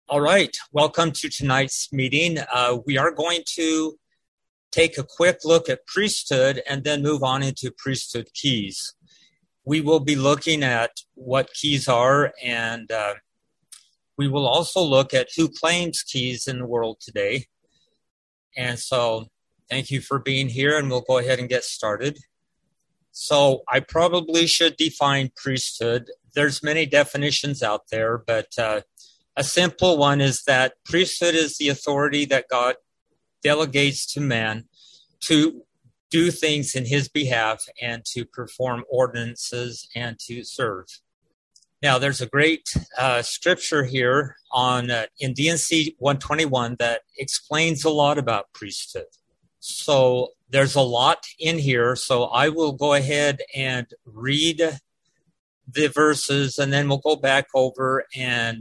All right, welcome to tonight's meeting. We are going to take a quick look at priesthood and then move on into priesthood keys. We will be looking at what keys are, and we will also look at who claims keys in the world today. And so thank you for being here, and we'll go ahead and get started. So I probably should define priesthood. There's many definitions out there, but a simple one is that priesthood is the authority that God delegates to man to do things in his behalf and to perform ordinances and to serve. Now, there's a great scripture here on in D&C 121 that explains a lot about priesthood. So there's a lot in here, so I will go ahead and read the verses, and then we'll go back over and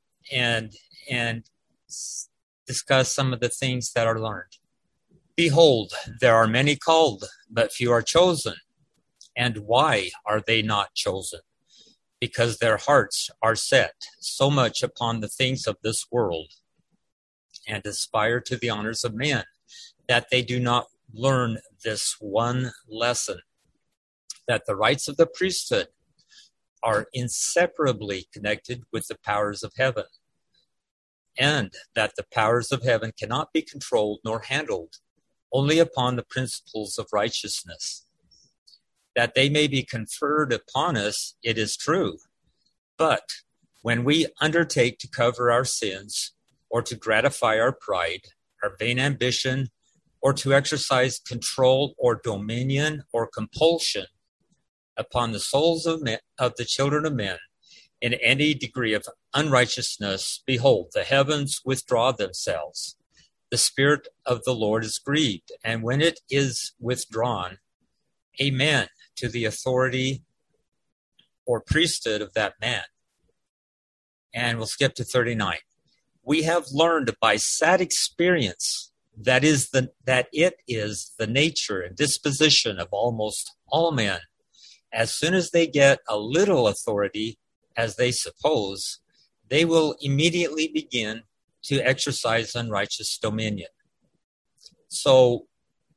discuss some of the things that are learned. Behold, there are many called, but few are chosen. And why are they not chosen? Because their hearts are set so much upon the things of this world and aspire to the honors of men, that they do not learn this one lesson, that the rights of the priesthood are inseparably connected with the powers of heaven, and that the powers of heaven cannot be controlled nor handled only upon the principles of righteousness. That they may be conferred upon us, it is true, but when we undertake to cover our sins, or to gratify our pride, our vain ambition, or to exercise control or dominion or compulsion upon the souls of the children of men in any degree of unrighteousness, behold, the heavens withdraw themselves. The Spirit of the Lord is grieved, and when it is withdrawn, amen to the authority or priesthood of that man. And we'll skip to 39. We have learned by sad experience that it is the nature and disposition of almost all men, as soon as they get a little authority, as they suppose, they will immediately begin to exercise unrighteous dominion. So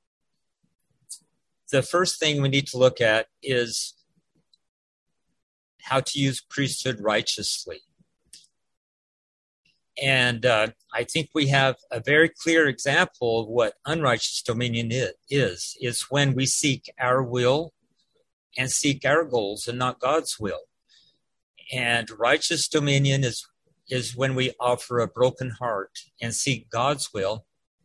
the first thing we need to look at is how to use priesthood righteously. And I think we have a very clear example of what unrighteous dominion is when we seek our will and seek our goals and not God's will. And righteous dominion is when we offer a broken heart and seek God's will.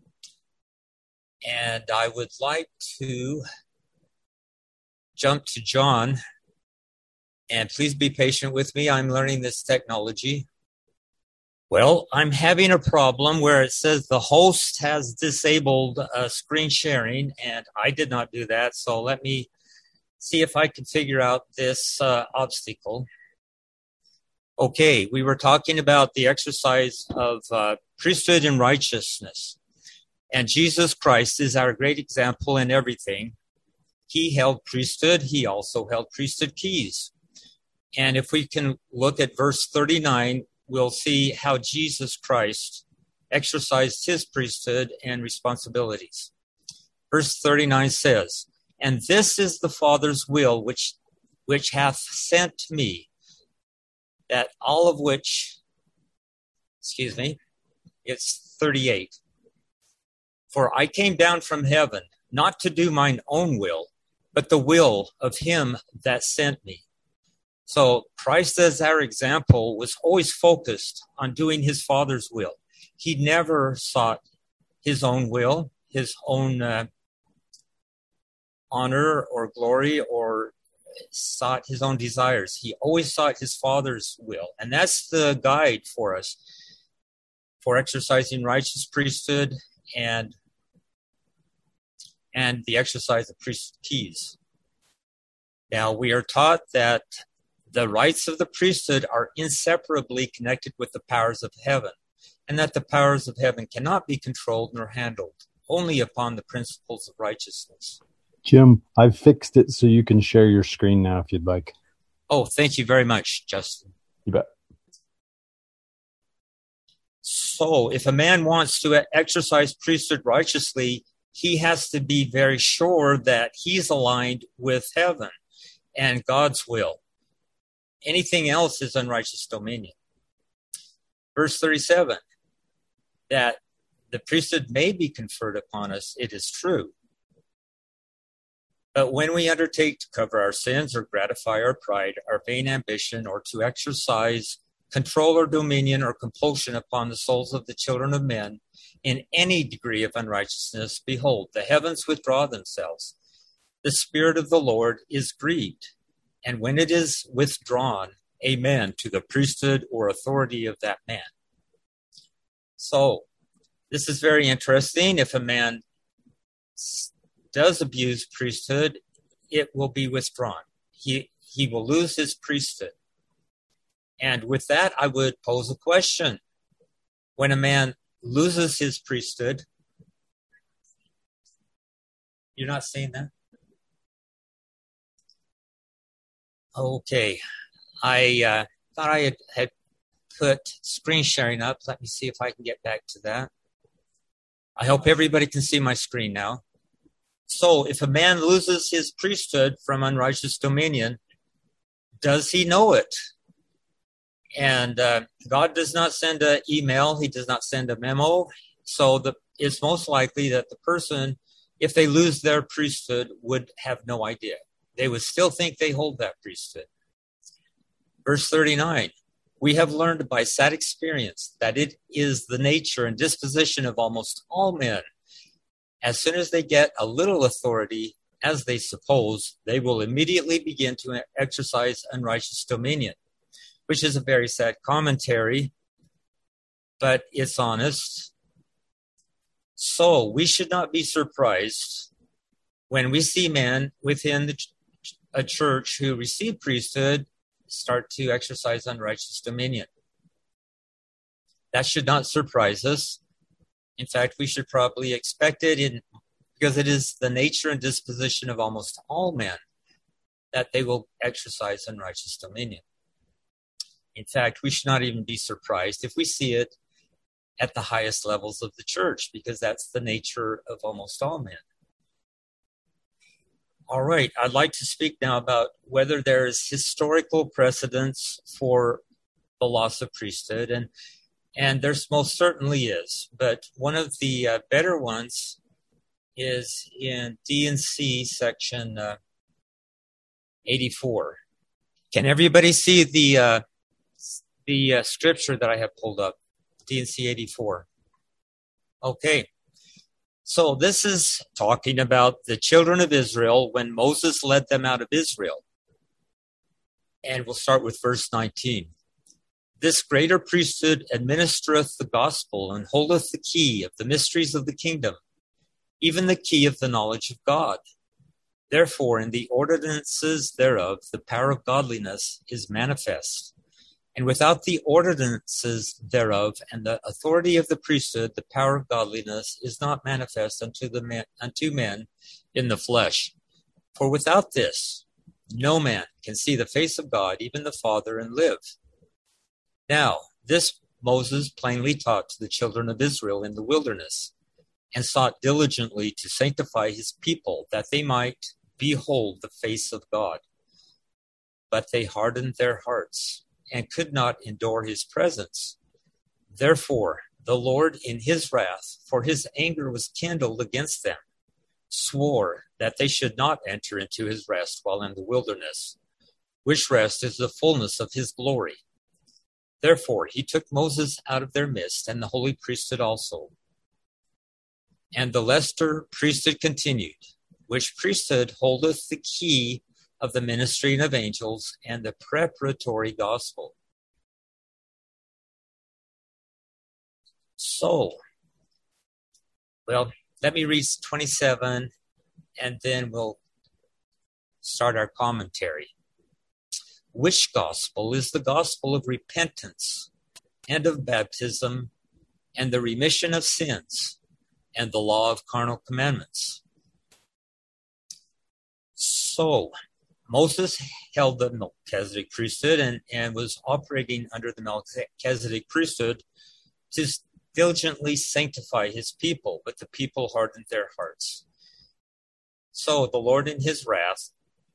And I would like to jump to John, and please be patient with me. I'm learning this technology. Well, I'm having a problem where it says the host has disabled screen sharing, and I did not do that. So let me see if I can figure out this obstacle. Okay, we were talking about the exercise of priesthood and righteousness. And Jesus Christ is our great example in everything. He held priesthood. He also held priesthood keys. And if we can look at verse 39, we'll see how Jesus Christ exercised his priesthood and responsibilities. Verse 39 says, and this is the Father's will which hath sent me, that all of which, it's 38. For I came down from heaven, not to do mine own will, but the will of him that sent me. So Christ, as our example, was always focused on doing his Father's will. He never sought his own will, his own honor or glory, or sought his own desires. He always sought his Father's will. And that's the guide for us for exercising righteous priesthood and the exercise of priesthood keys. Now, we are taught that the rights of the priesthood are inseparably connected with the powers of heaven, and that the powers of heaven cannot be controlled nor handled, only upon the principles of righteousness. Jim, I've fixed it so you can share your screen now if you'd like. Oh, thank you very much, Justin. You bet. So if a man wants to exercise priesthood righteously, he has to be very sure that he's aligned with heaven and God's will. Anything else is unrighteous dominion. Verse 37, that the priesthood may be conferred upon us, it is true. But when we undertake to cover our sins or gratify our pride, our vain ambition, or to exercise control or dominion or compulsion upon the souls of the children of men in any degree of unrighteousness, behold, the heavens withdraw themselves. The Spirit of the Lord is grieved. And when it is withdrawn, amen, to the priesthood or authority of that man. So, this is very interesting. If a man does abuse priesthood, it will be withdrawn. He will lose his priesthood. And with that, I would pose a question. When a man loses his priesthood, you're not saying that? Okay. I thought I had put screen sharing up. Let me see if I can get back to that. I hope everybody can see my screen now. So if a man loses his priesthood from unrighteous dominion, does he know it? And God does not send an email. He does not send a memo. So it's most likely that the person, if they lose their priesthood, would have no idea. They would still think they hold that priesthood. Verse 39, we have learned by sad experience that it is the nature and disposition of almost all men. As soon as they get a little authority, as they suppose, they will immediately begin to exercise unrighteous dominion, which is a very sad commentary, but it's honest. So we should not be surprised when we see men within a church who receive priesthood start to exercise unrighteous dominion. That should not surprise us. In fact, we should probably expect it because it is the nature and disposition of almost all men that they will exercise unrighteous dominion. In fact, we should not even be surprised if we see it at the highest levels of the church, because that's the nature of almost all men. All right, I'd like to speak now about whether there is historical precedence for the loss of priesthood, and there most certainly is. But one of the better ones is in D&C section 84. Can everybody see the scripture that I have pulled up? D&C 84. Okay. So this is talking about the children of Israel when Moses led them out of Israel. And we'll start with verse 19. This greater priesthood administereth the gospel and holdeth the key of the mysteries of the kingdom, even the key of the knowledge of God. Therefore, in the ordinances thereof, the power of godliness is manifest. And without the ordinances thereof and the authority of the priesthood, the power of godliness is not manifest unto men in the flesh. For without this, no man can see the face of God, even the Father, and live. Now, this Moses plainly taught to the children of Israel in the wilderness, and sought diligently to sanctify his people, that they might behold the face of God. But they hardened their hearts, and could not endure his presence. Therefore, the Lord in his wrath, for his anger was kindled against them, swore that they should not enter into his rest while in the wilderness, which rest is the fullness of his glory. Therefore, he took Moses out of their midst, and the holy priesthood also. And the lesser priesthood continued, which priesthood holdeth the key of the ministering of angels and the preparatory gospel. So, well, let me read 27 and then we'll start our commentary. Which gospel is the gospel of repentance and of baptism and the remission of sins and the law of carnal commandments? So, Moses held the Melchizedek priesthood and was operating under the Melchizedek priesthood diligently sanctify his people, but the people hardened their hearts. So the Lord in his wrath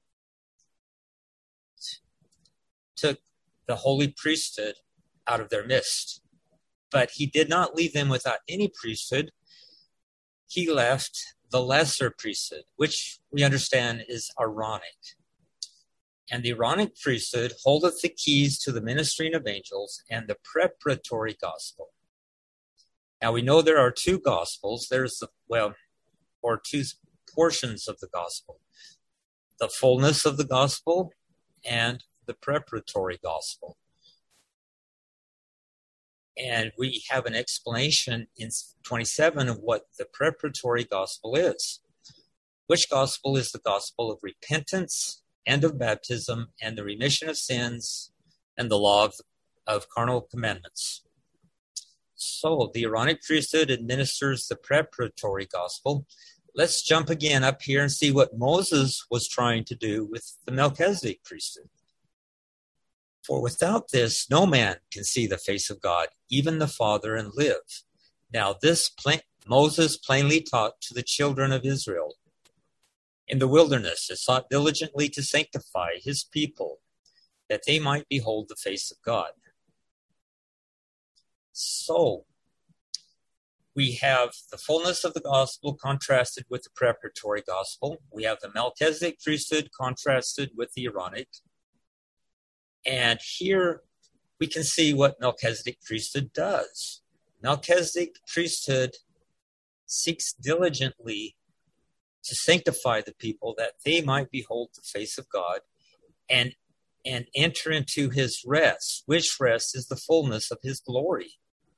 took the holy priesthood out of their midst. But he did not leave them without any priesthood. He left the lesser priesthood, which we understand is Aaronic. And the Aaronic priesthood holdeth the keys to the ministering of angels and the preparatory gospel. Now we know there are two gospels. Or two portions of the gospel. The fullness of the gospel and the preparatory gospel. And we have an explanation in 27 of what the preparatory gospel is. Which gospel is the gospel of repentance and of baptism and the remission of sins and the law of carnal commandments. So the Aaronic priesthood administers the preparatory gospel. Let's jump again up here and see what Moses was trying to do with the Melchizedek priesthood. For without this, no man can see the face of God, even the Father, and live. Now this Moses plainly taught to the children of Israel. In the wilderness, it sought diligently to sanctify his people, that they might behold the face of God. So, we have the fullness of the gospel contrasted with the preparatory gospel. We have the Melchizedek priesthood contrasted with the Aaronic. And here we can see what Melchizedek priesthood does. Melchizedek priesthood seeks diligently to sanctify the people that they might behold the face of God and enter into his rest, which rest is the fullness of his glory.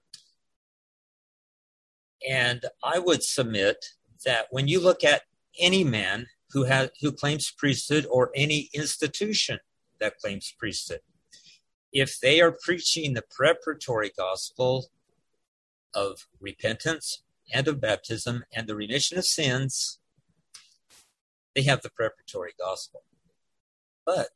And I would submit that when you look at any man who claims priesthood or any institution that claims priesthood, if they are preaching the preparatory gospel of repentance and of baptism and the remission of sins, they have the preparatory gospel. But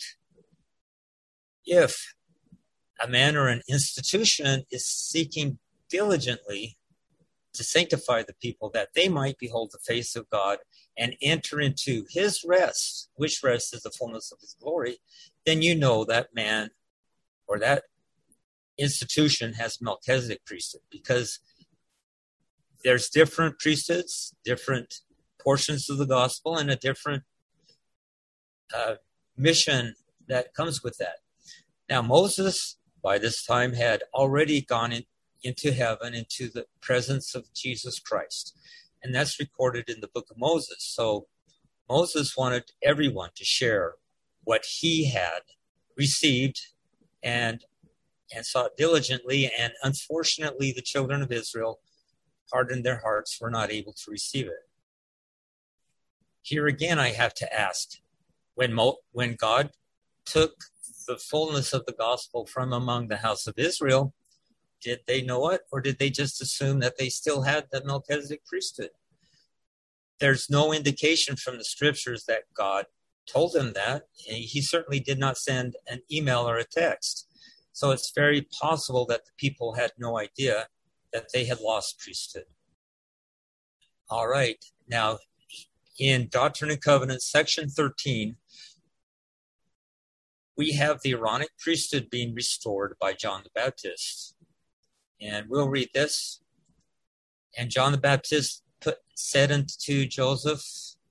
if a man or an institution is seeking diligently to sanctify the people that they might behold the face of God and enter into his rest, which rest is the fullness of his glory, then you know that man or that institution has Melchizedek priesthood, because there's different priesthoods, different portions of the gospel, and a different mission that comes with that. Now, Moses, by this time, had already gone into heaven, into the presence of Jesus Christ. And that's recorded in the book of Moses. So Moses wanted everyone to share what he had received and sought diligently. And unfortunately, the children of Israel hardened their hearts, were not able to receive it. Here again, I have to ask, when God took the fullness of the gospel from among the house of Israel, did they know it, or did they just assume that they still had the Melchizedek priesthood? There's no indication from the scriptures that God told them that. He certainly did not send an email or a text. So it's very possible that the people had no idea that they had lost priesthood. All right. Now, in Doctrine and Covenants, section 13, we have the Aaronic priesthood being restored by John the Baptist. And we'll read this. And John the Baptist said unto Joseph,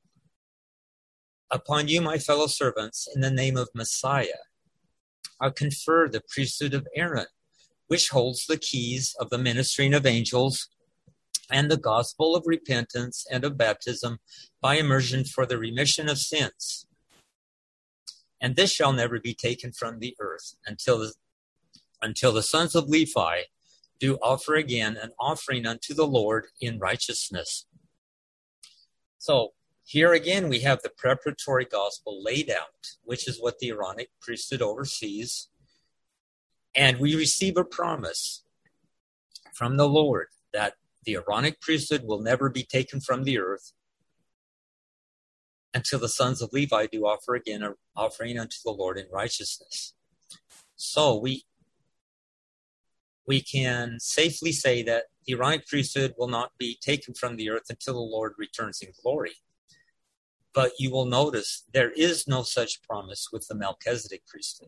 Upon you, my fellow servants, in the name of Messiah, I confer the priesthood of Aaron, which holds the keys of the ministering of angels and the gospel of repentance and of baptism by immersion for the remission of sins. And this shall never be taken from the earth until the sons of Levi do offer again an offering unto the Lord in righteousness. So here again we have the preparatory gospel laid out, which is what the Aaronic priesthood oversees. And we receive a promise from the Lord that the Aaronic priesthood will never be taken from the earth until the sons of Levi do offer again an offering unto the Lord in righteousness. So we can safely say that the Aaronic priesthood will not be taken from the earth until the Lord returns in glory. But you will notice there is no such promise with the Melchizedek priesthood.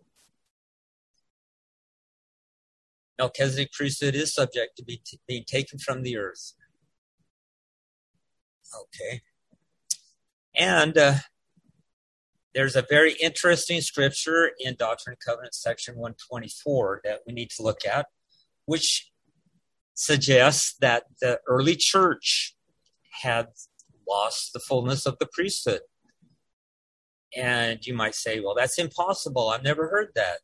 Melchizedek priesthood is subject to being taken from the earth. Okay. And there's a very interesting scripture in Doctrine and Covenants, section 124, that we need to look at, which suggests that the early church had lost the fullness of the priesthood. And you might say, well, that's impossible. I've never heard that.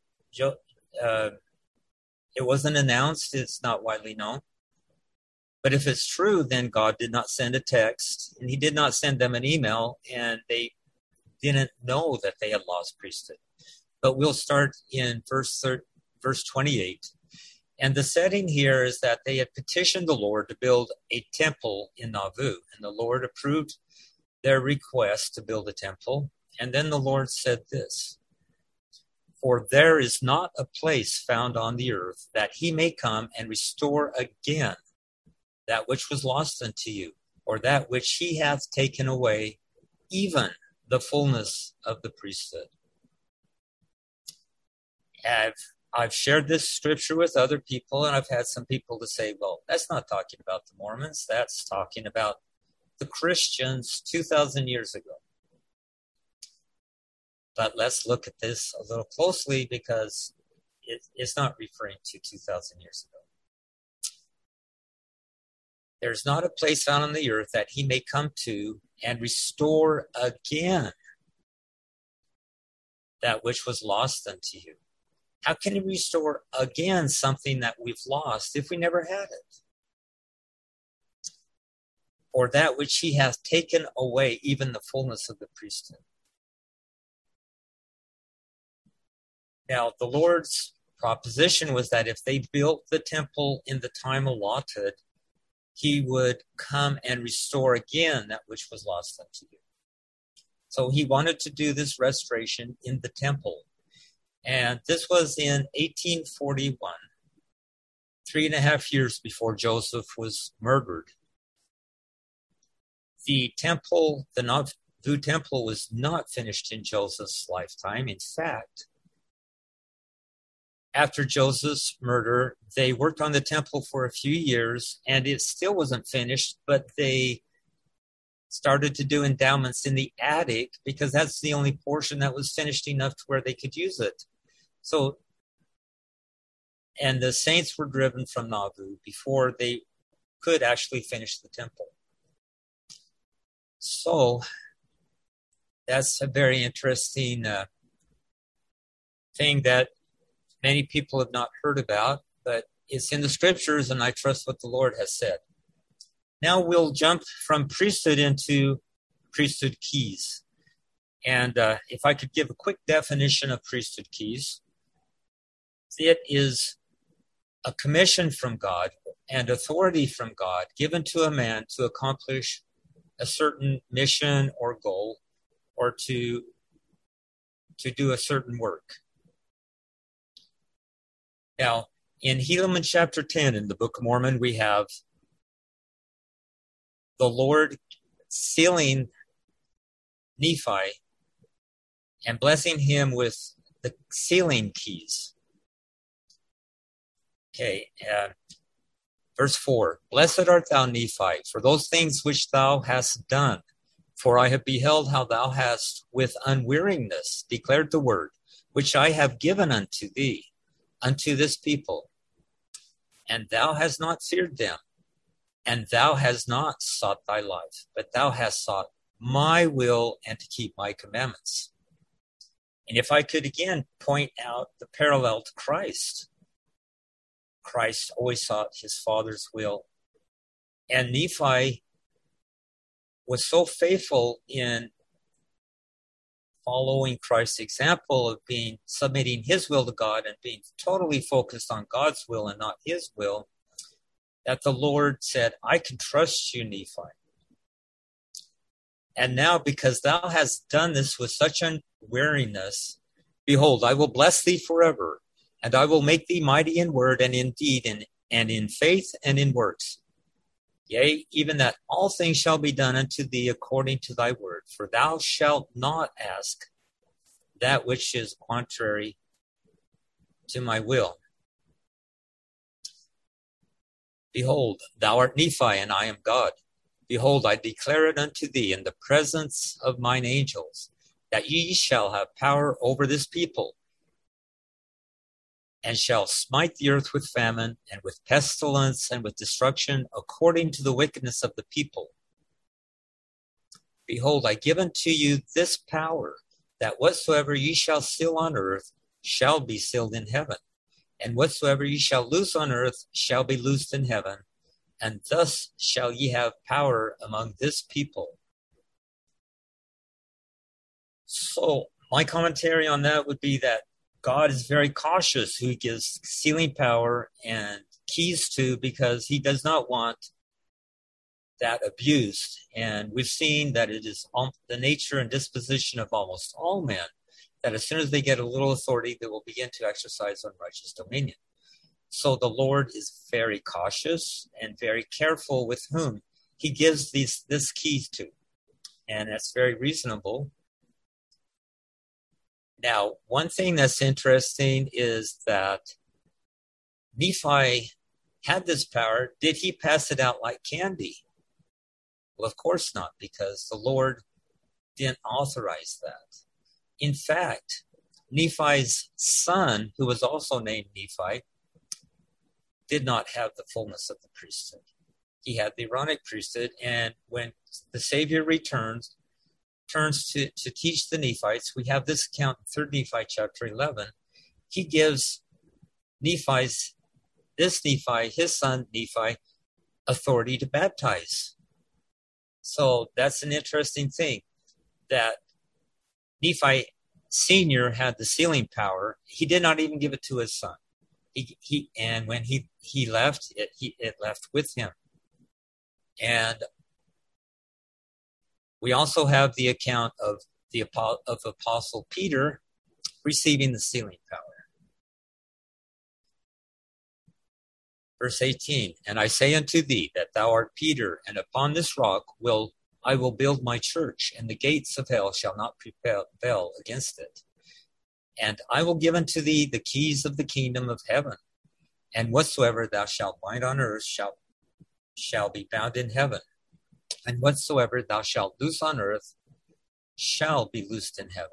It wasn't announced. It's not widely known. But if it's true, then God did not send a text, and he did not send them an email, and they didn't know that they had lost priesthood. But we'll start in verse 28. And the setting here is that they had petitioned the Lord to build a temple in Nauvoo, and the Lord approved their request to build a temple. And then the Lord said this, "For there is not a place found on the earth that he may come and restore again that which was lost unto you, or that which he hath taken away, even the fullness of the priesthood." I've shared this scripture with other people, and I've had some people to say, well, that's not talking about the Mormons. That's talking about the Christians 2,000 years ago. But let's look at this a little closely, because it's not referring to 2,000 years ago. There's not a place found on the earth that he may come to and restore again that which was lost unto you. How can he restore again something that we've lost if we never had it? Or that which he hath taken away, even the fullness of the priesthood. Now, the Lord's proposition was that if they built the temple in the time allotted, he would come and restore again that which was lost unto you. So he wanted to do this restoration in the temple. And this was in 1841, 3.5 years before Joseph was murdered. The temple, the Nauvoo temple, was not finished in Joseph's lifetime. In fact, after Joseph's murder, they worked on the temple for a few years, and it still wasn't finished, but they started to do endowments in the attic because that's the only portion that was finished enough to where they could use it. So, and the saints were driven from Nauvoo before they could actually finish the temple. So, that's a very interesting thing that many people have not heard about, but it's in the scriptures, and I trust what the Lord has said. Now we'll jump from priesthood into priesthood keys. And if I could give a quick definition of priesthood keys, it is a commission from God and authority from God given to a man to accomplish a certain mission or goal, or to do a certain work. Now, in Helaman chapter 10 in the Book of Mormon, we have the Lord sealing Nephi and blessing him with the sealing keys. Okay, verse 4, "Blessed art thou, Nephi, for those things which thou hast done. For I have beheld how thou hast with unweariness declared the word, which I have given unto thee, unto this people. And thou hast not feared them, and thou hast not sought thy life, but thou hast sought my will and to keep my commandments." And if I could again point out the parallel to Christ, Christ always sought his Father's will. And Nephi was so faithful in following Christ's example of submitting his will to God and being totally focused on God's will and not his will, that the Lord said, "I can trust you, Nephi. And now, because thou hast done this with such unweariness, behold, I will bless thee forever, and I will make thee mighty in word and in deed, and in faith and in works. Yea, even that all things shall be done unto thee according to thy word. For thou shalt not ask that which is contrary to my will. Behold, thou art Nephi, and I am God. Behold, I declare it unto thee in the presence of mine angels, that ye shall have power over this people, and shall smite the earth with famine, and with pestilence, and with destruction, according to the wickedness of the people. Behold, I give unto you this power, that whatsoever ye shall seal on earth shall be sealed in heaven, and whatsoever ye shall loose on earth shall be loosed in heaven, and thus shall ye have power among this people. So my commentary on that would be that God is very cautious who he gives sealing power and keys to, because he does not want that abused. And we've seen that it is the nature and disposition of almost all men that as soon as they get a little authority, they will begin to exercise unrighteous dominion. So the Lord is very cautious and very careful with whom he gives this keys to. And that's very reasonable. Now, one thing that's interesting is that Nephi had this power. Did he pass it out like candy? Well, of course not, because the Lord didn't authorize that. In fact, Nephi's son, who was also named Nephi, did not have the fullness of the priesthood. He had the Aaronic priesthood, and when the Savior turns to teach the Nephites, we have this account in 3 Nephi chapter 11. He gives his son Nephi, authority to baptize. So that's an interesting thing, that Nephi Sr. had the sealing power. He did not even give it to his son. And when he left, it left with him. And we also have the account of Apostle Peter receiving the sealing power. Verse 18, and I say unto thee that thou art Peter, and upon this rock I will build my church, and the gates of hell shall not prevail against it. And I will give unto thee the keys of the kingdom of heaven, and whatsoever thou shalt bind on earth shall be bound in heaven, and whatsoever thou shalt loose on earth shall be loosed in heaven.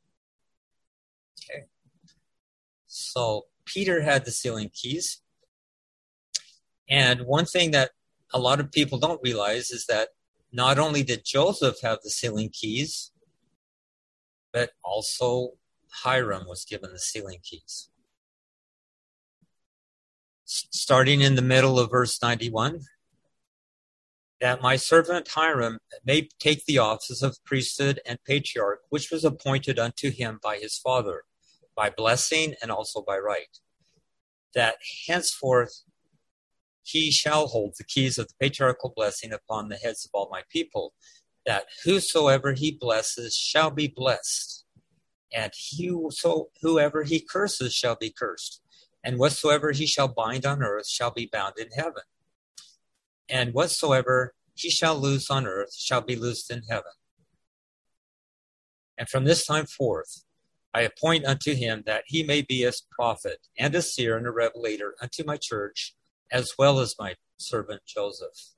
Okay. So Peter had the sealing keys. And one thing that a lot of people don't realize is that not only did Joseph have the sealing keys, but also Hiram was given the sealing keys. Starting in the middle of verse 91, that my servant Hiram may take the office of priesthood and patriarch, which was appointed unto him by his father, by blessing and also by right, that henceforth he shall hold the keys of the patriarchal blessing upon the heads of all my people, that whosoever he blesses shall be blessed, and whoever he curses shall be cursed, and whatsoever he shall bind on earth shall be bound in heaven, and whatsoever he shall loose on earth shall be loosed in heaven. And from this time forth I appoint unto him that he may be a prophet and a seer and a revelator unto my church, as well as my servant Joseph.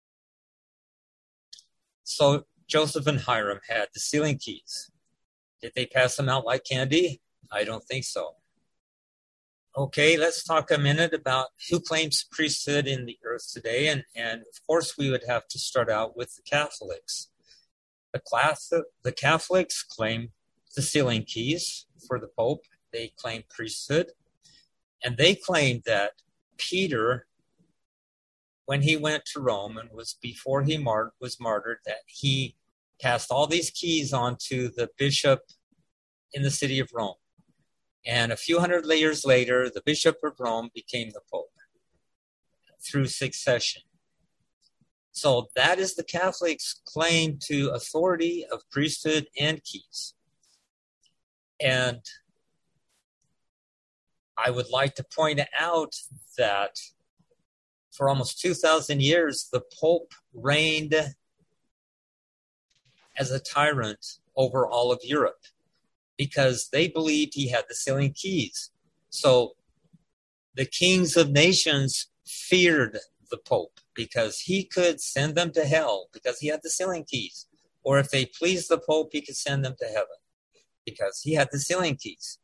So Joseph and Hiram had the sealing keys. Did they pass them out like candy? I don't think so. Okay, let's talk a minute about who claims priesthood in the earth today. And of course, we would have to start out with the Catholics. The Catholics claim the sealing keys for the Pope. They claim priesthood. And they claim that Peter, when he went to Rome and before he was martyred, that he passed all these keys on to the bishop in the city of Rome. And a few hundred years later, the Bishop of Rome became the Pope through succession. So that is the Catholics' claim to authority of priesthood and keys. And I would like to point out that for almost 2,000 years, the Pope reigned as a tyrant over all of Europe because they believed he had the sealing keys. So the kings of nations feared the Pope because he could send them to hell because he had the sealing keys. Or if they pleased the Pope, he could send them to heaven because he had the sealing keys.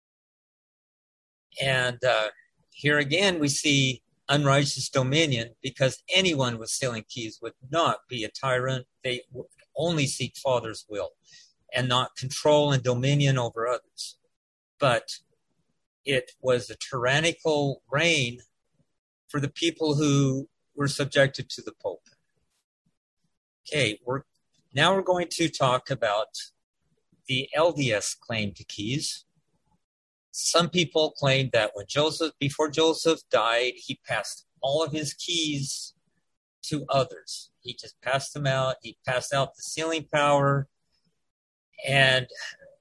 And here again, we see unrighteous dominion because anyone with sealing keys would not be a tyrant. They would only seek Father's will and not control and dominion over others. But it was a tyrannical reign for the people who were subjected to the Pope. Okay, we're going to talk about the LDS claim to keys. Some people claim that before Joseph died, he passed all of his keys to others. He just passed them out. He passed out the sealing power. And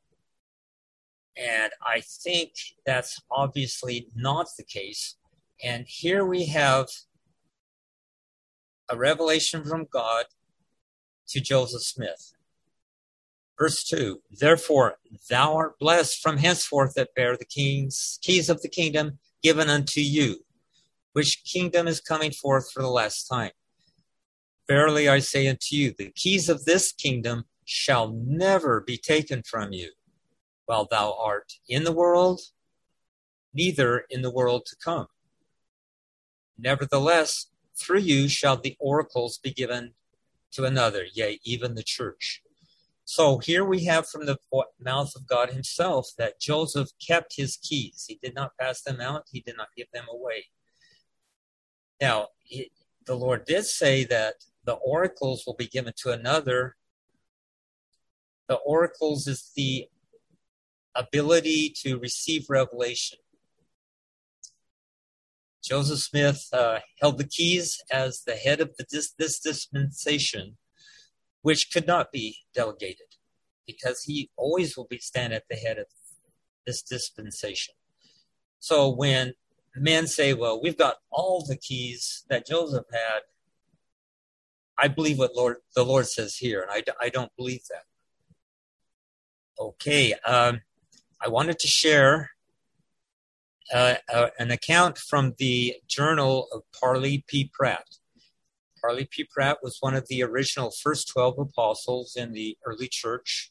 I think that's obviously not the case. And here we have a revelation from God to Joseph Smith. Verse 2, therefore thou art blessed from henceforth that bear the keys of the kingdom given unto you, which kingdom is coming forth for the last time. Verily I say unto you, the keys of this kingdom shall never be taken from you, while thou art in the world, neither in the world to come. Nevertheless, through you shall the oracles be given to another, yea, even the church. So here we have from the mouth of God himself that Joseph kept his keys. He did not pass them out. He did not give them away. Now, the Lord did say that the oracles will be given to another. The oracles is the ability to receive revelation. Joseph Smith held the keys as the head of this dispensation, which could not be delegated because he always will stand at the head of this dispensation. So when men say, well, we've got all the keys that Joseph had, I believe what the Lord says here, and I don't believe that. Okay, I wanted to share an account from the journal of Parley P. Pratt. Parley P. Pratt was one of the original first 12 apostles in the early church.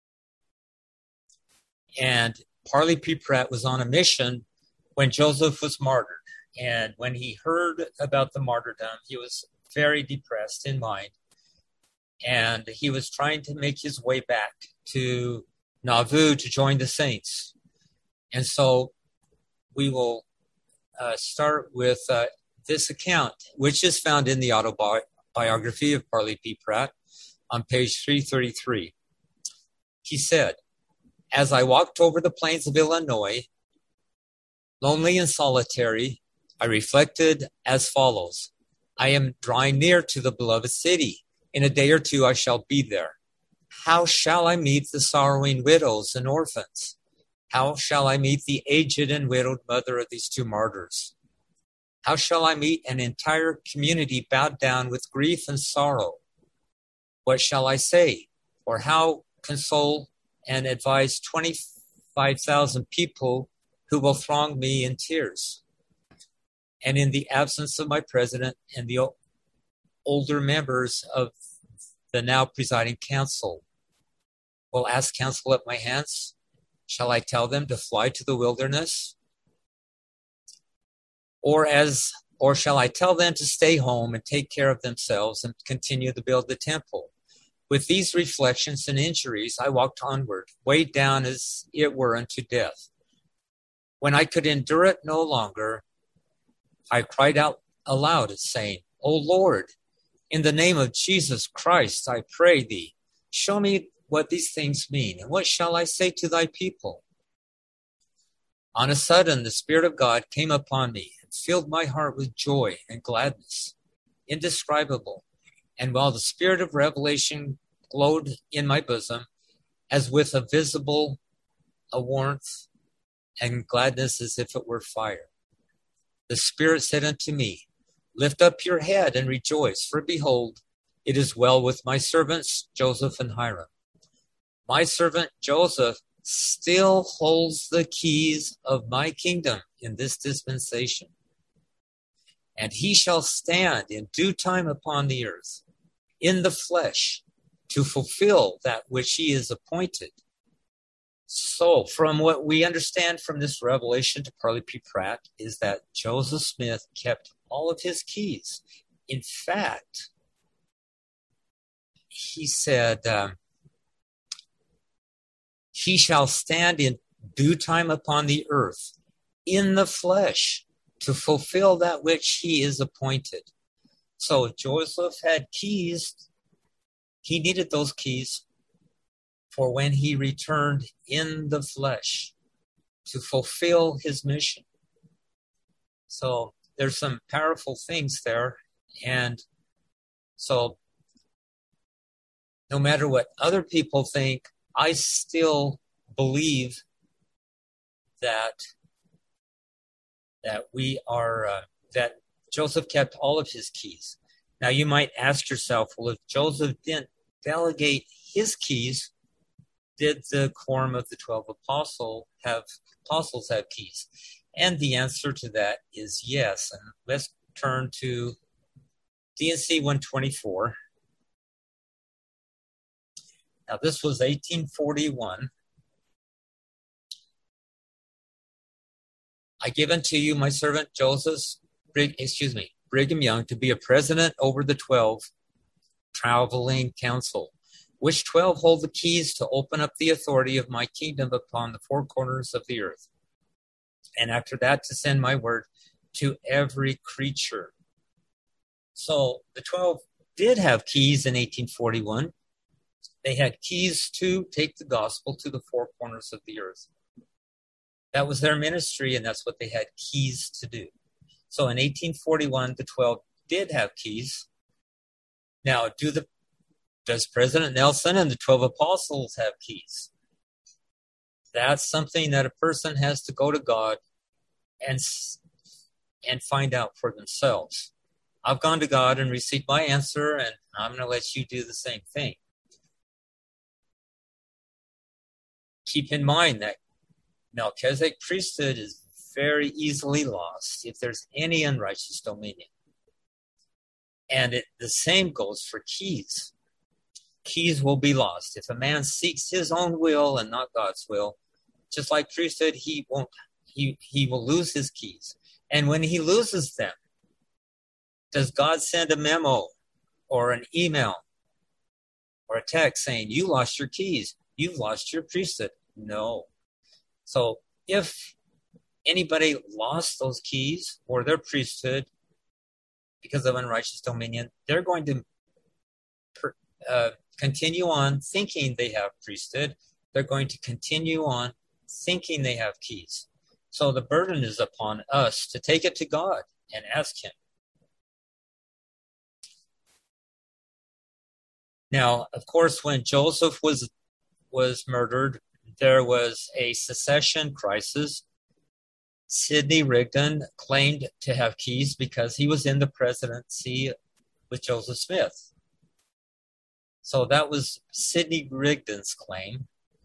And Parley P. Pratt was on a mission when Joseph was martyred. And when he heard about the martyrdom, he was very depressed in mind. And he was trying to make his way back to Nauvoo to join the saints. And so we will start with this account, which is found in the autobiography of Parley P. Pratt on page 333. He said, as I walked over the plains of Illinois, lonely and solitary, I reflected as follows. I am drawing near to the beloved city. In a day or two I shall be there. How shall I meet the sorrowing widows and orphans? How shall I meet the aged and widowed mother of these two martyrs? How shall I meet an entire community bowed down with grief and sorrow? What shall I say? Or how console and advise 25,000 people who will throng me in tears? And in the absence of my president and the older members of the now presiding council, will ask counsel at my hands? Shall I tell them to fly to the wilderness? Or shall I tell them to stay home and take care of themselves and continue to build the temple? With these reflections and injuries, I walked onward, weighed down as it were unto death. When I could endure it no longer, I cried out aloud, saying, O Lord, in the name of Jesus Christ, I pray thee, show me what these things mean, and what shall I say to thy people? On a sudden, the Spirit of God came upon me and filled my heart with joy and gladness, indescribable. And while the spirit of revelation glowed in my bosom, as with a warmth and gladness as if it were fire, the Spirit said unto me, Lift up your head and rejoice, for behold, it is well with my servants Joseph and Hiram. My servant Joseph still holds the keys of my kingdom in this dispensation, and he shall stand in due time upon the earth, in the flesh, to fulfill that which he is appointed. So, from what we understand from this revelation to Parley P. Pratt is that Joseph Smith kept all of his keys. In fact, he said, he shall stand in due time upon the earth, in the flesh, to fulfill that which he is appointed. So Joseph had keys. He needed those keys for when he returned in the flesh to fulfill his mission. So there's some powerful things there. And so no matter what other people think, I still believe that that Joseph kept all of his keys. Now you might ask yourself, well, if Joseph didn't delegate his keys, did the quorum of the 12 apostles have keys? And the answer to that is yes. And let's turn to D&C 124. Now this was 1841. I give unto you my servant Brigham Young, to be a president over the 12 traveling council, which 12 hold the keys to open up the authority of my kingdom upon the four corners of the earth. And after that, to send my word to every creature. So the 12 did have keys in 1841. They had keys to take the gospel to the four corners of the earth. That was their ministry, and that's what they had keys to do. So in 1841, the 12 did have keys. Now, does President Nelson and the 12 apostles have keys? That's something that a person has to go to God and find out for themselves. I've gone to God and received my answer, and I'm going to let you do the same thing. Keep in mind that Melchizedek priesthood is very easily lost if there's any unrighteous dominion. And the same goes for keys. Keys will be lost. If a man seeks his own will and not God's will, just like priesthood, he will lose his keys. And when he loses them, does God send a memo or an email or a text saying, you lost your keys, you've lost your priesthood? No. So if anybody lost those keys or their priesthood because of unrighteous dominion, they're going to continue on thinking they have priesthood. They're going to continue on thinking they have keys. So the burden is upon us to take it to God and ask him. Now, of course, when Joseph was murdered, there was a secession crisis. Sidney Rigdon claimed to have keys because he was in the presidency with Joseph Smith. So that was Sidney Rigdon's claim.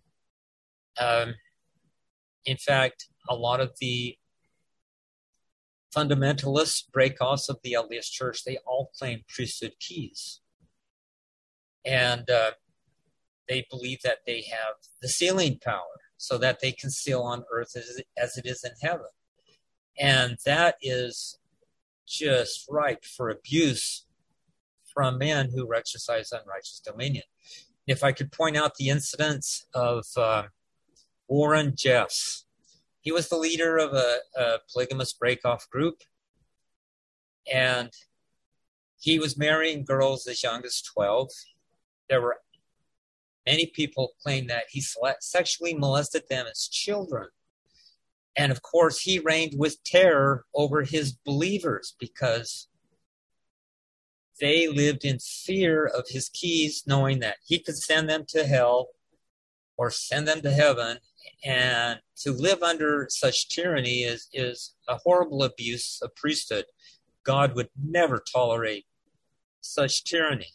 In fact, a lot of the fundamentalist breakoffs of the LDS Church, they all claim priesthood keys. And they believe that they have the sealing power so that they can seal on earth as it is in heaven. And that is just ripe for abuse from men who exercise unrighteous dominion. If I could point out the incidents of Warren Jeffs. He was the leader of a polygamous breakoff group, and he was marrying girls as young as 12. There were many people claim that he sexually molested them as children. And of course, he reigned with terror over his believers because they lived in fear of his keys, knowing that he could send them to hell or send them to heaven. And to live under such tyranny is a horrible abuse of priesthood. God would never tolerate such tyranny.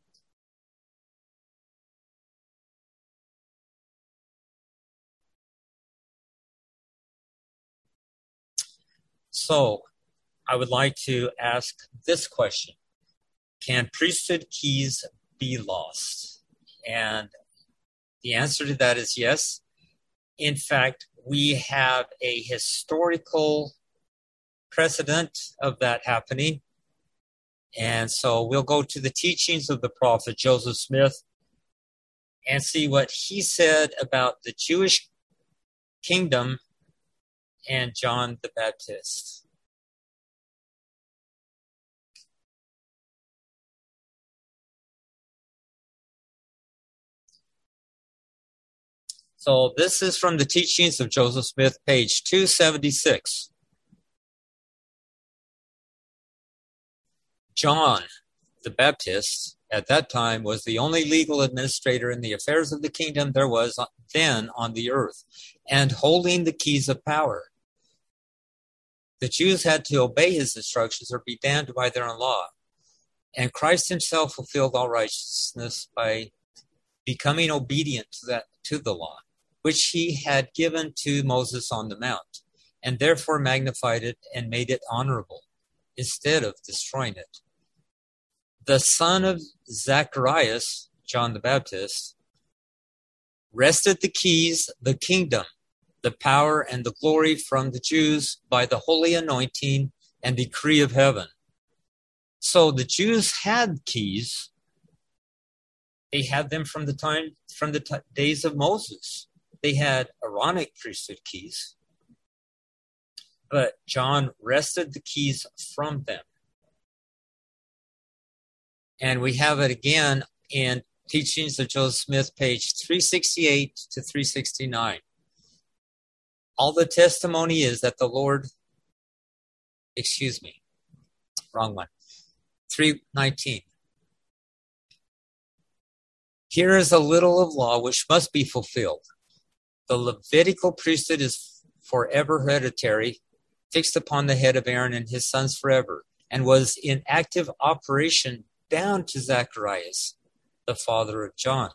So, I would like to ask this question. Can priesthood keys be lost? And the answer to that is yes. In fact, we have a historical precedent of that happening. And so we'll go to the teachings of the prophet Joseph Smith and see what he said about the Jewish kingdom and John the Baptist. So this is from the teachings of Joseph Smith, page 276. John the Baptist, at that time, was the only legal administrator in the affairs of the kingdom there was then on the earth, and holding the keys of power. The Jews had to obey his instructions or be damned by their own law. And Christ himself fulfilled all righteousness by becoming obedient to the law, which he had given to Moses on the mount, and therefore magnified it and made it honorable, instead of destroying it. The son of Zacharias, John the Baptist, wrested the keys, the kingdom, the power, and the glory from the Jews by the holy anointing and decree of heaven. So the Jews had keys. They had them from the days of Moses. They had Aaronic priesthood keys, but John wrested the keys from them. And we have it again in Teachings of Joseph Smith, page 368 to 369. All the testimony is that the Lord, wrong one, 319. Here is a little of law which must be fulfilled. The Levitical priesthood is forever hereditary, fixed upon the head of Aaron and his sons forever, and was in active operation down to Zacharias, the father of John.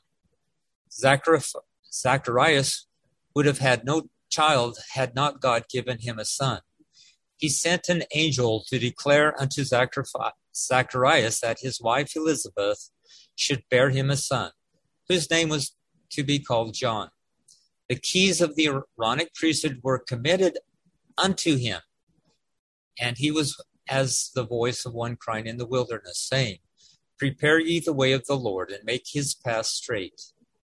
Zacharias would have had no child had not God given him a son. He sent an angel to declare unto Zacharias that his wife Elizabeth should bear him a son, whose name was to be called John. The keys of the Aaronic priesthood were committed unto him, and he was as the voice of one crying in the wilderness, saying, Prepare ye the way of the Lord, and make his path straight.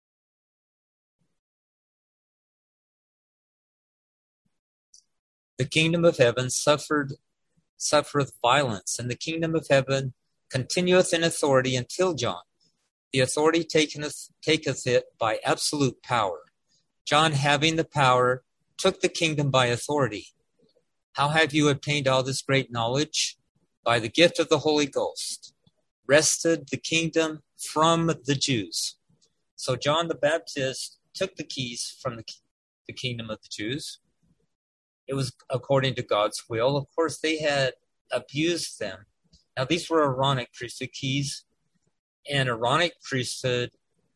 The kingdom of heaven suffereth violence, and the kingdom of heaven continueth in authority until John. The authority taketh it by absolute power. John, having the power, took the kingdom by authority. How have you obtained all this great knowledge? By the gift of the Holy Ghost. Wrested the kingdom from the Jews. So John the Baptist took the keys from the kingdom of the Jews. It was according to God's will. Of course, they had abused them. Now, these were Aaronic priesthood keys, and Aaronic priesthood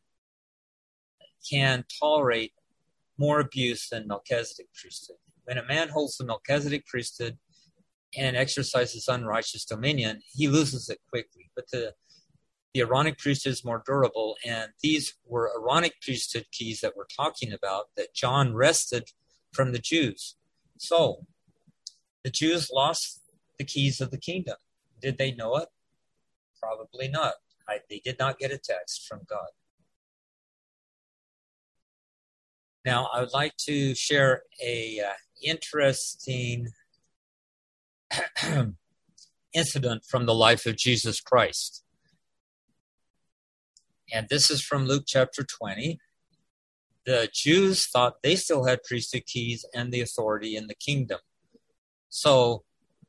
can tolerate more abuse than Melchizedek priesthood. When a man holds the Melchizedek priesthood and exercises unrighteous dominion, he loses it quickly. But the Aaronic priesthood is more durable, and these were Aaronic priesthood keys that we're talking about that John wrested from the Jews. So, the Jews lost the keys of the kingdom. Did they know it? Probably not. They did not get a text from God. Now, I would like to share a interesting incident from the life of Jesus Christ. And this is from Luke chapter 20. The Jews thought they still had priesthood keys and the authority in the kingdom. So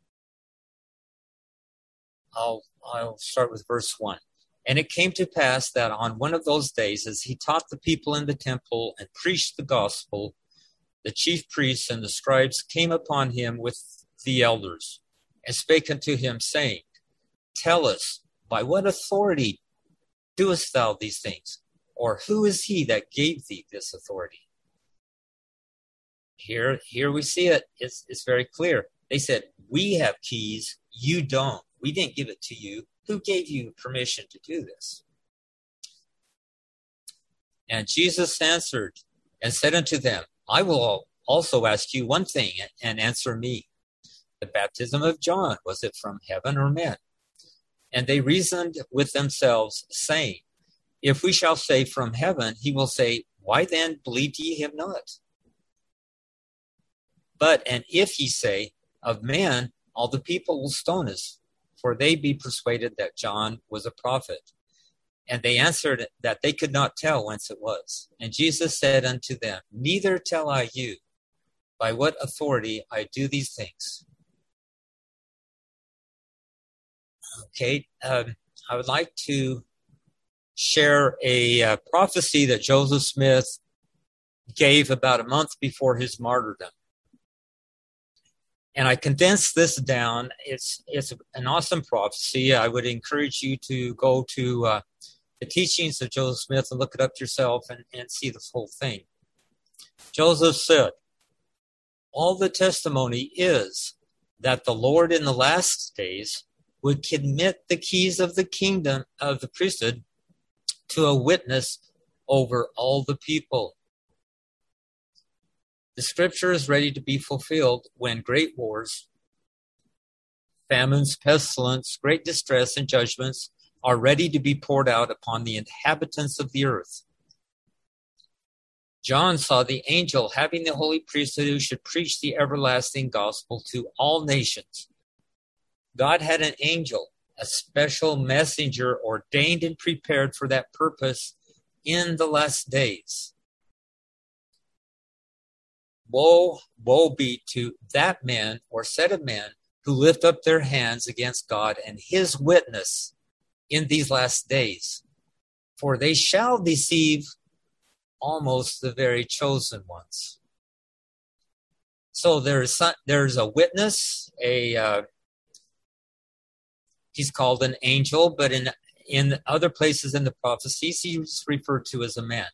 I'll start with verse 1. And it came to pass that on one of those days, as he taught the people in the temple and preached the gospel, the chief priests and the scribes came upon him with the elders and spake unto him, saying, Tell us, by what authority doest thou these things? Or who is he that gave thee this authority? Here we see it. It's very clear. They said, we have keys, you don't. We didn't give it to you. Who gave you permission to do this? And Jesus answered and said unto them, I will also ask you one thing, and answer me. The baptism of John, was it from heaven or men? And they reasoned with themselves, saying, If we shall say from heaven, he will say, Why then believed ye him not? And if he say, Of man, all the people will stone us, for they be persuaded that John was a prophet. And they answered that they could not tell whence it was. And Jesus said unto them, Neither tell I you, by what authority I do these things. Okay, I would like to share a prophecy that Joseph Smith gave about a month before his martyrdom. And I condensed this down. It's an awesome prophecy. I would encourage you to go to the teachings of Joseph Smith and look it up yourself and see the whole thing. Joseph said, all the testimony is that the Lord in the last days would commit the keys of the kingdom of the priesthood to a witness over all the people. The scripture is ready to be fulfilled when great wars, famines, pestilence, great distress, and judgments are ready to be poured out upon the inhabitants of the earth. John saw the angel having the holy priesthood who should preach the everlasting gospel to all nations. God had an angel, a special messenger ordained and prepared for that purpose in the last days. Woe be to that man or set of men who lift up their hands against God and his witness in these last days, for they shall deceive almost the very chosen ones. So there's a witness, he's called an angel, but in other places in the prophecies, he's referred to as a man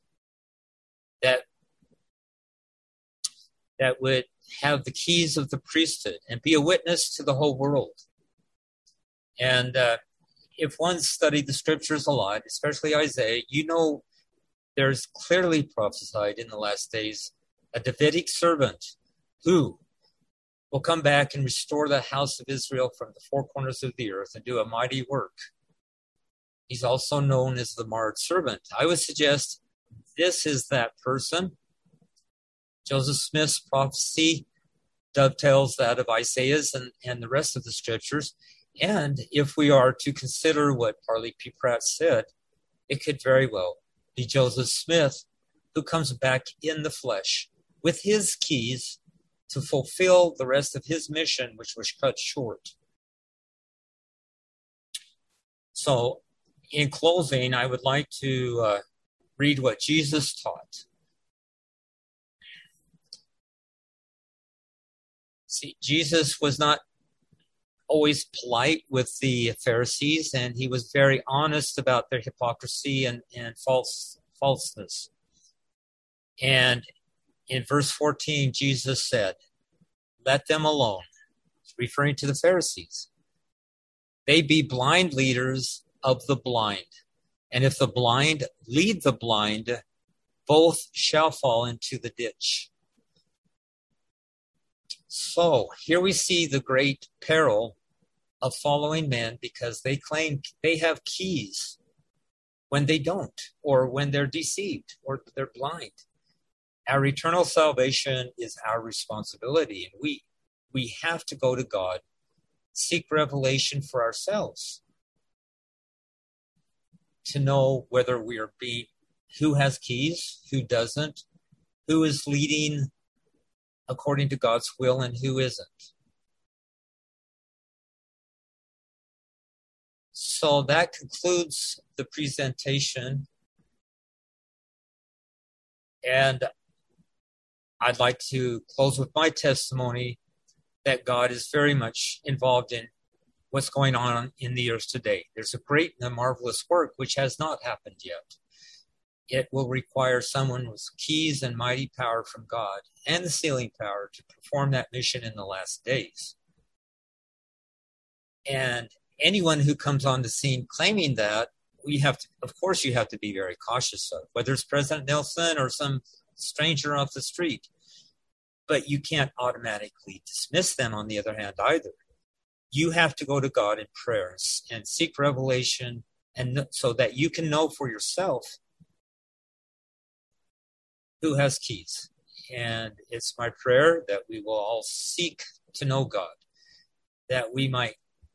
that would have the keys of the priesthood and be a witness to the whole world. And if one studied the scriptures a lot, especially Isaiah, there's clearly prophesied in the last days a Davidic servant who will come back and restore the house of Israel from the four corners of the earth and do a mighty work. He's also known as the marred servant. I would suggest this is that person. Joseph Smith's prophecy dovetails that of Isaiah's and the rest of the scriptures. And if we are to consider what Parley P. Pratt said, it could very well be Joseph Smith who comes back in the flesh with his keys to fulfill the rest of his mission, which was cut short. So, in closing, I would like to read what Jesus taught. See, Jesus was not always polite with the Pharisees, and he was very honest about their hypocrisy and falseness. And in verse 14, Jesus said, Let them alone, referring to the Pharisees. They be blind leaders of the blind. And if the blind lead the blind, both shall fall into the ditch. So here we see the great peril of following men because they claim they have keys when they don't, or when they're deceived, or they're blind. Our eternal salvation is our responsibility, and we have to go to God, seek revelation for ourselves to know whether we are who has keys, who doesn't, who is leading according to God's will and who isn't. So that concludes the presentation. And I'd like to close with my testimony that God is very much involved in what's going on in the earth today. There's a great and a marvelous work which has not happened yet. It will require someone with keys and mighty power from God and the sealing power to perform that mission in the last days. And anyone who comes on the scene claiming that, you have to be very cautious of, whether it's President Nelson or some stranger off the street. But you can't automatically dismiss them, on the other hand, either. You have to go to God in prayers and seek revelation, and so that you can know for yourself who has keys. And it's my prayer that we will all seek to know God, that we might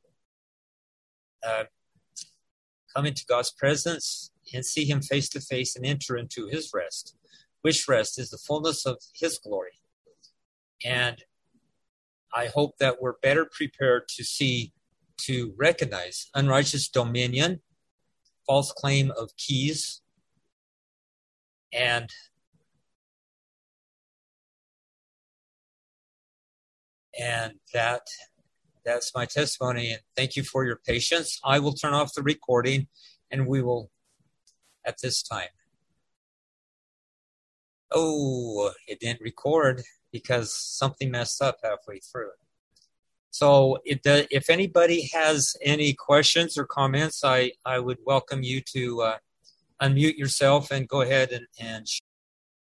come into God's presence and see him face to face and enter into his rest, which rest is the fullness of his glory. And I hope that we're better prepared to recognize unrighteous dominion, false claim of keys, and that's my testimony. And thank you for your patience. I will turn off the recording, and we will, at this time. Oh, it didn't record because something messed up halfway through. So if anybody has any questions or comments, I would welcome you to unmute yourself and go ahead and